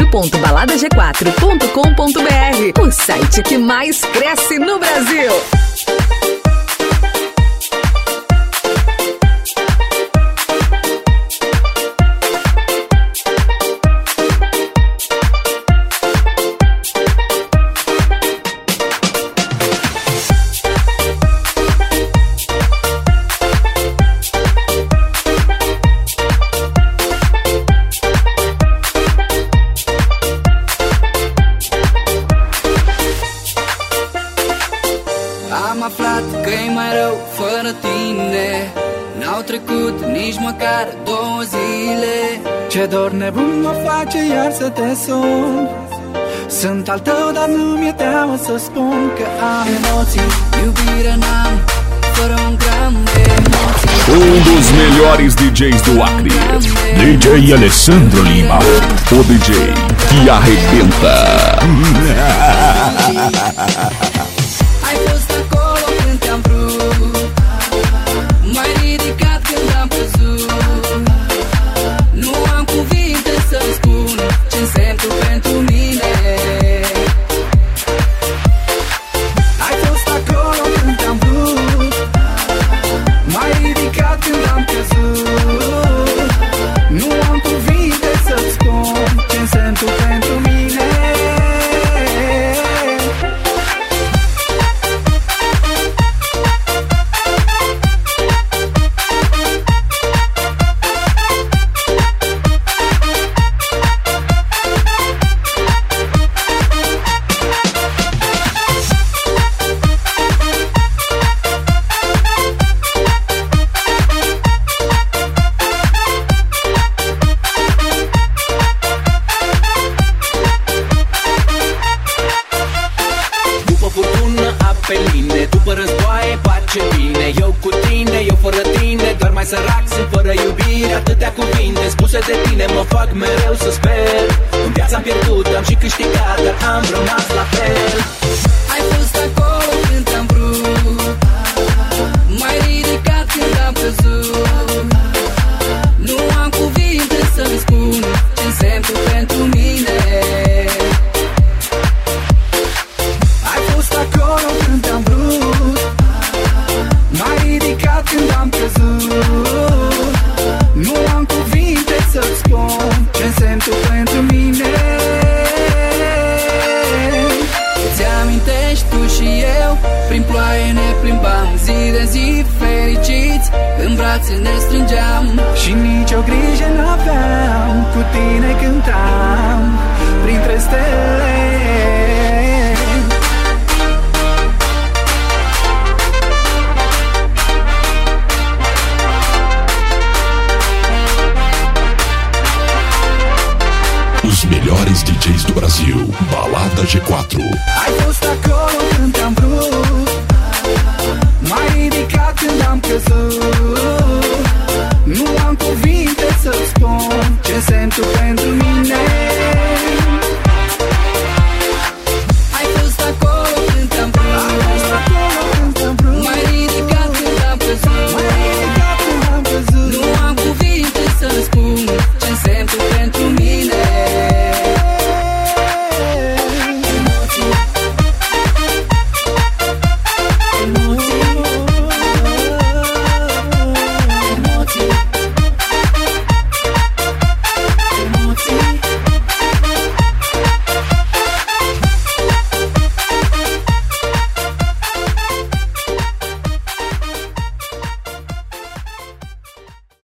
www.baladag4.com.br, o site que mais cresce no Brasil. Am aflat că-i mai rău fără tine. N-au trecut nici măcar 2 zile. Ce dor nebun mă face iar să te sun. Sunt al tău, dar nu mi-e teamă să spun că am emoții. Iubire n-am, fără un gram de emoții. Dos melhores DJs do Acre, DJ Alessandro Lima, o DJ que arrebenta. Ai fost acolo când te-am vrut, m-ai ridicat când am căzut. Nu am cuvinte să-mi spun ce însemni tu pentru mine. Ai fost acolo când te-am vrut, m-ai ridicat când am căzut. Nu am cuvinte să-ți spun ce însemni tu pentru mine. După războaie pace bine. Eu cu tine, eu fără tine, doar mai sărac sunt fără iubire. Atâtea cuvinte spuse de tine mă fac mereu să sper. În viața am pierdut, am și câștigat, dar am rămas la fel. Ai fost acolo când te-am vrut, m-ai ridicat când am căzut. Nu am cuvinte să-mi spun ce însemni tu pentru mine. Ai fost acolo când te-am vrut, m-ai ridicat când am căzut. Nu am cuvinte să-ți spun ce însemni tu pentru mine. Îți amintești tu și eu, prin ploaie ne plimbam, zi de zi fericiți, în brațe ne strângeam. Și nicio grijă n-aveam, cu tine cântam printre stele. Os melhores DJs do Brasil, Balada G4.